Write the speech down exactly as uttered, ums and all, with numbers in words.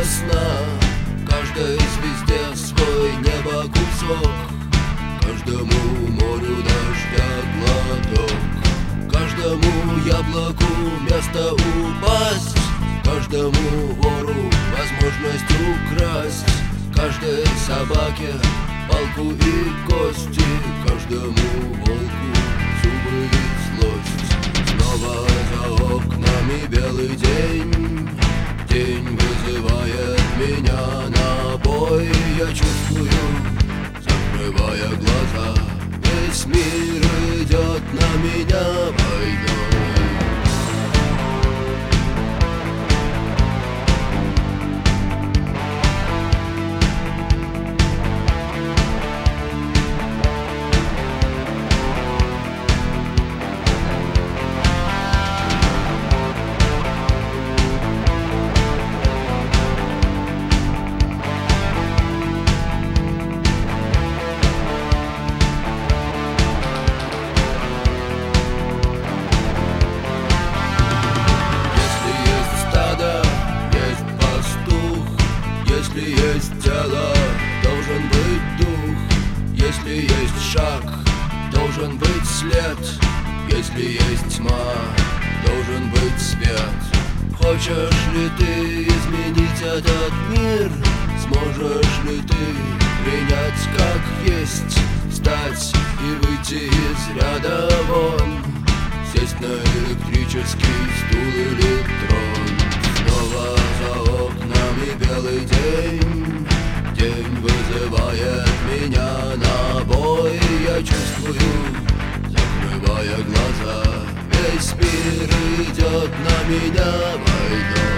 весна, каждой звезде свой небо кусок, каждому морю дождя глоток, каждому яблоку место упасть, каждому вору возможность украсть, каждой собаке палку и кости, каждому волку зубы и злость. Снова за окнами белый день, день вызывает меня на бой. Я чувствую, закрывая глаза, весь мир идет на меня войной. Если есть тело, должен быть дух. Если есть шаг, должен быть след. Если есть тьма, должен быть свет. Хочешь ли ты изменить этот мир? Сможешь ли ты принять как есть? Встать и выйти из ряда вон, сесть на электрический стул или трон. Снова за окнами белый день, день вызывает меня на бой. Я чувствую, закрывая глаза, весь мир идет на меня войной.